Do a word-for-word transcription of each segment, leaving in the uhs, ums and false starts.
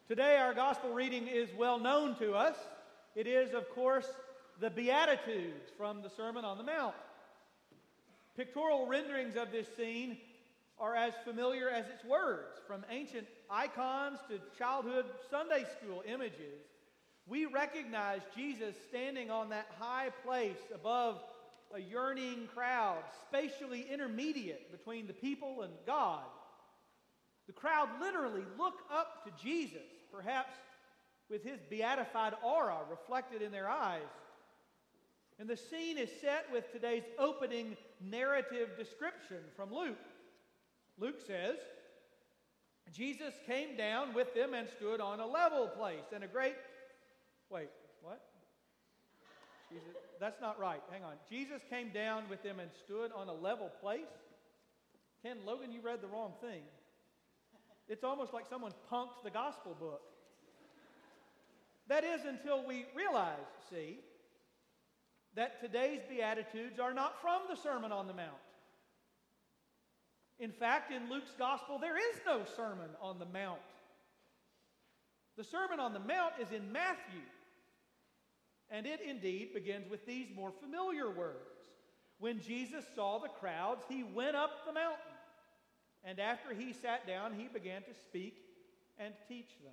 Today our gospel reading is well known to us. It is, of course, the Beatitudes from the Sermon on the Mount. Pictorial renderings of this scene are as familiar as its words. From ancient icons to childhood Sunday school images, we recognize Jesus standing on that high place above a yearning crowd, spatially intermediate between the people and God. The crowd literally look up to Jesus, perhaps with his beatified aura reflected in their eyes. And the scene is set with today's opening narrative description from Luke. Luke says, Jesus came down with them and stood on a level place, and a great... Wait, what? Jesus, that's not right. Hang on. Jesus came down with them and stood on a level place? Ken, Logan, you read the wrong thing. It's almost like someone punked the gospel book. That is until we realize, see, that today's Beatitudes are not from the Sermon on the Mount. In fact, in Luke's gospel, there is no Sermon on the Mount. The Sermon on the Mount is in Matthew, and it indeed begins with these more familiar words. When Jesus saw the crowds, he went up the mountain. And after he sat down, he began to speak and teach them.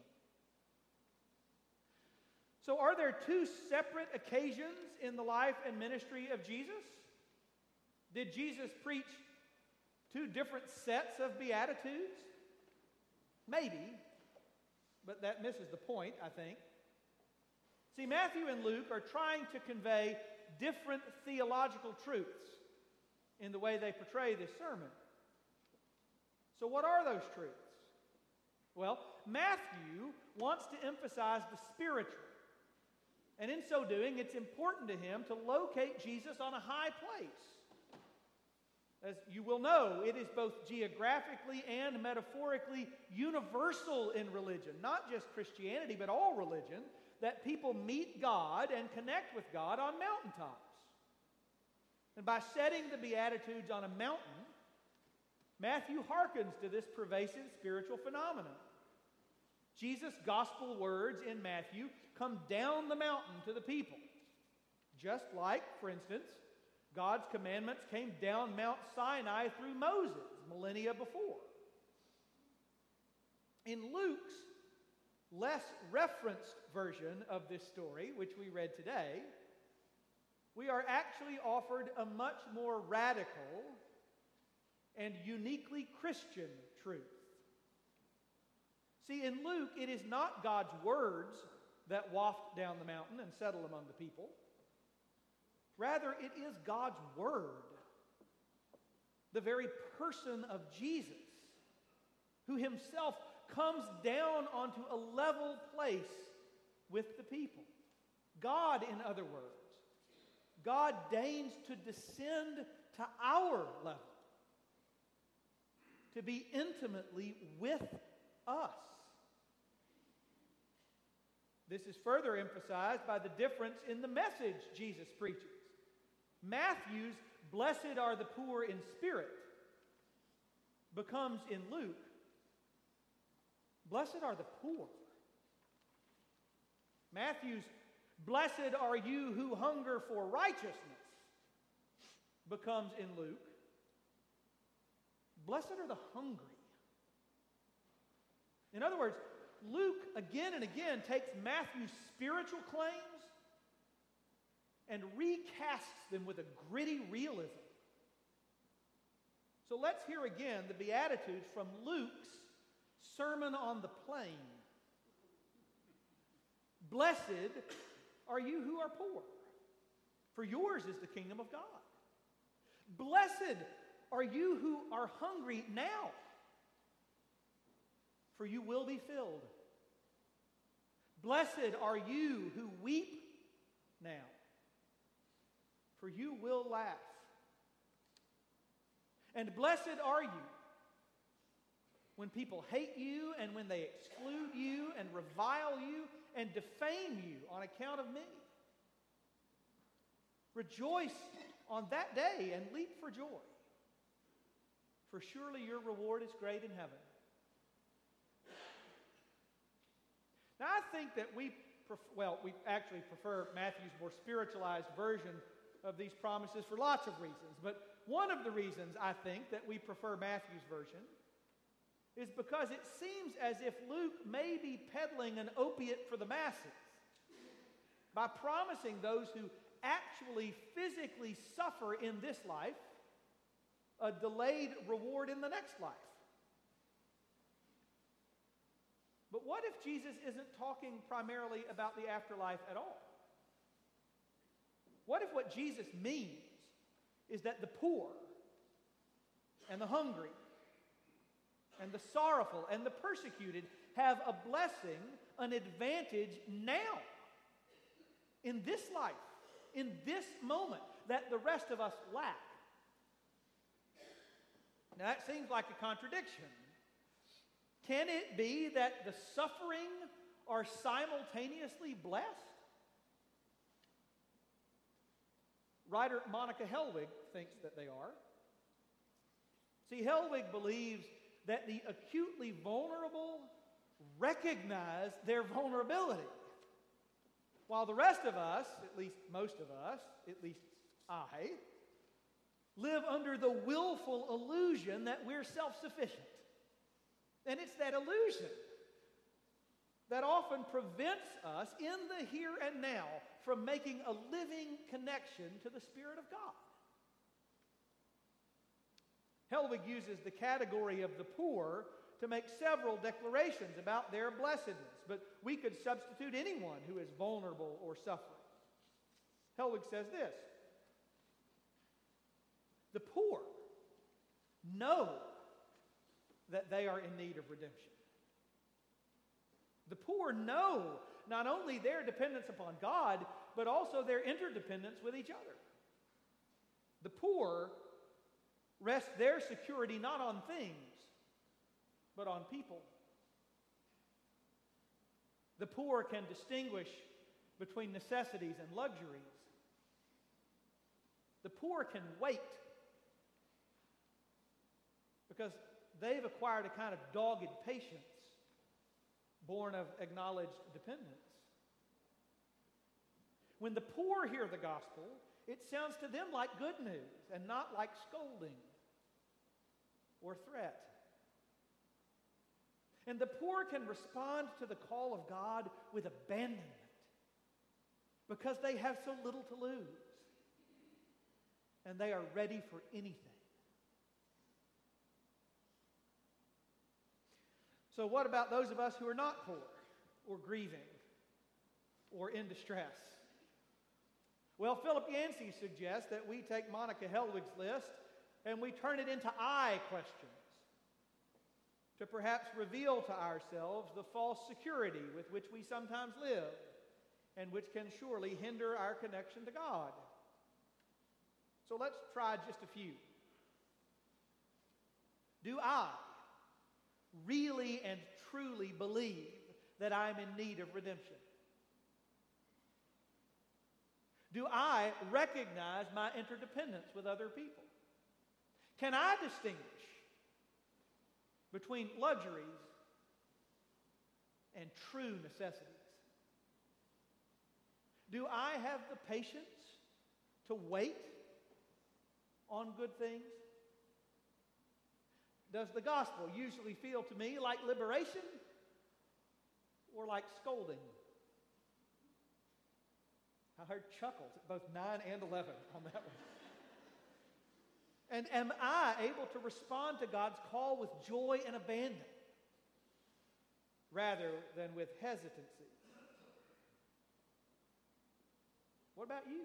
So are there two separate occasions in the life and ministry of Jesus? Did Jesus preach two different sets of Beatitudes? Maybe, but that misses the point, I think. See, Matthew and Luke are trying to convey different theological truths in the way they portray this sermon. So what are those truths? Well, Matthew wants to emphasize the spiritual. And in so doing, it's important to him to locate Jesus on a high place. As you will know, it is both geographically and metaphorically universal in religion, not just Christianity, but all religion, that people meet God and connect with God on mountaintops. And by setting the Beatitudes on a mountain, Matthew hearkens to this pervasive spiritual phenomenon. Jesus' gospel words in Matthew come down the mountain to the people. Just like, for instance, God's commandments came down Mount Sinai through Moses millennia before. In Luke's less referenced version of this story, which we read today, we are actually offered a much more radical and uniquely Christian truth. See, in Luke, it is not God's words that waft down the mountain and settle among the people. Rather, it is God's word, the very person of Jesus, who himself comes down onto a level place with the people. God, in other words, God deigns to descend to our level, to be intimately with us. This is further emphasized by the difference in the message Jesus preaches. Matthew's "Blessed are the poor in spirit" becomes in Luke, "Blessed are the poor." Matthew's "Blessed are you who hunger for righteousness" becomes in Luke, "Blessed are the hungry." In other words, Luke again and again takes Matthew's spiritual claims and recasts them with a gritty realism. So let's hear again the Beatitudes from Luke's Sermon on the Plain. "Blessed are you who are poor, for yours is the kingdom of God. Blessed are you who are hungry now, for you will be filled. Blessed are you who weep now, for you will laugh. And blessed are you when people hate you and when they exclude you and revile you and defame you on account of me. Rejoice on that day and leap for joy, for surely your reward is great in heaven. think that we, pref- well, we actually prefer Matthew's more spiritualized version of these promises for lots of reasons. But one of the reasons I think that we prefer Matthew's version is because it seems as if Luke may be peddling an opiate for the masses by promising those who actually physically suffer in this life a delayed reward in the next life. But what if Jesus isn't talking primarily about the afterlife at all? What if what Jesus means is that the poor and the hungry and the sorrowful and the persecuted have a blessing, an advantage now, in this life, in this moment, that the rest of us lack? Now that seems like a contradiction. Can it be that the suffering are simultaneously blessed? Writer Monica Helwig thinks that they are. See, Helwig believes that the acutely vulnerable recognize their vulnerability, while the rest of us, at least most of us, at least I, live under the willful illusion that we're self-sufficient. And it's that illusion that often prevents us in the here and now from making a living connection to the Spirit of God. Helwig uses the category of the poor to make several declarations about their blessedness, but we could substitute anyone who is vulnerable or suffering. Helwig says this: the poor know that they are in need of redemption. The poor know not only their dependence upon God, but also their interdependence with each other. The poor rest their security not on things, but on people. The poor can distinguish between necessities and luxuries. The poor can wait because they've acquired a kind of dogged patience born of acknowledged dependence. When the poor hear the gospel, it sounds to them like good news and not like scolding or threat. And the poor can respond to the call of God with abandonment because they have so little to lose and they are ready for anything. So what about those of us who are not poor or grieving or in distress? Well, Philip Yancey suggests that we take Monica Helwig's list and we turn it into I questions to perhaps reveal to ourselves the false security with which we sometimes live and which can surely hinder our connection to God. So let's try just a few. Do I really and truly believe that I'm in need of redemption? Do I recognize my interdependence with other people? Can I distinguish between luxuries and true necessities? Do I have the patience to wait on good things? Does the gospel usually feel to me like liberation or like scolding? I heard chuckles at both nine and eleven on that one. And am I able to respond to God's call with joy and abandon rather than with hesitancy? What about you?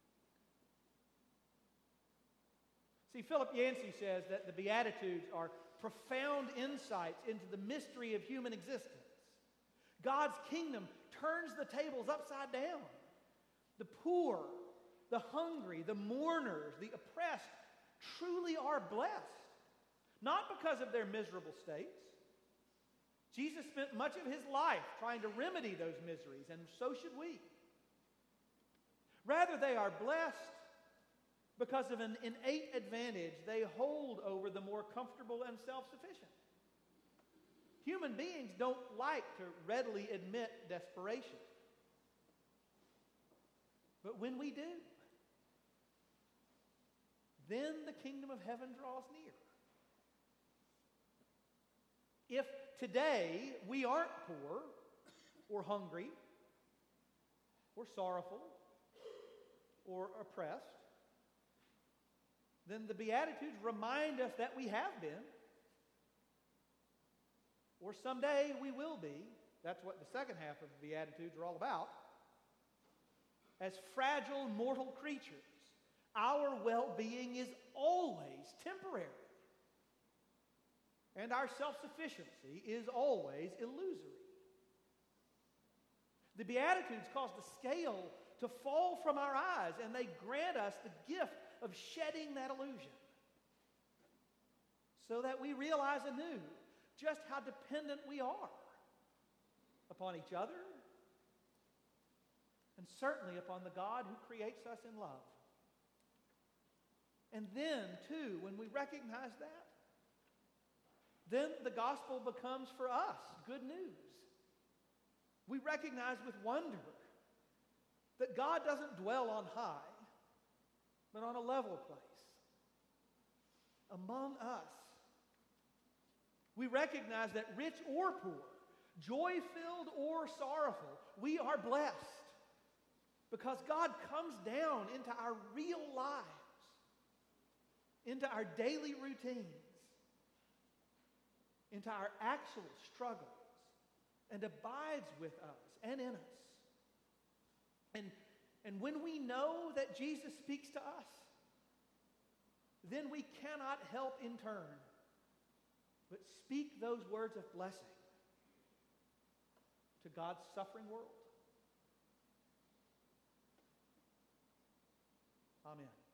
See, Philip Yancey says that the Beatitudes are profound insights into the mystery of human existence. God's kingdom turns the tables upside down. The poor, the hungry, the mourners, the oppressed truly are blessed, not because of their miserable states. Jesus spent much of his life trying to remedy those miseries, and so should we. Rather, they are blessed because of an innate advantage they hold over the more comfortable and self-sufficient. Human beings don't like to readily admit desperation. But when we do, then the kingdom of heaven draws near. If today we aren't poor or hungry or sorrowful or oppressed, then the Beatitudes remind us that we have been, or someday we will be. That's what the second half of the Beatitudes are all about. As fragile mortal creatures, our well-being is always temporary. And our self-sufficiency is always illusory. The Beatitudes cause the scale to fall from our eyes, and they grant us the gift of shedding that illusion, so that we realize anew just how dependent we are upon each other, and certainly upon the God who creates us in love. And then, too, when we recognize that, then the gospel becomes for us good news. We recognize with wonder that God doesn't dwell on high, but on a level place, among us. We recognize that rich or poor, joy-filled or sorrowful, we are blessed because God comes down into our real lives, into our daily routines, into our actual struggles, and abides with us and in us. And, and when we know that Jesus speaks to us, then we cannot help in turn but speak those words of blessing to God's suffering world. Amen.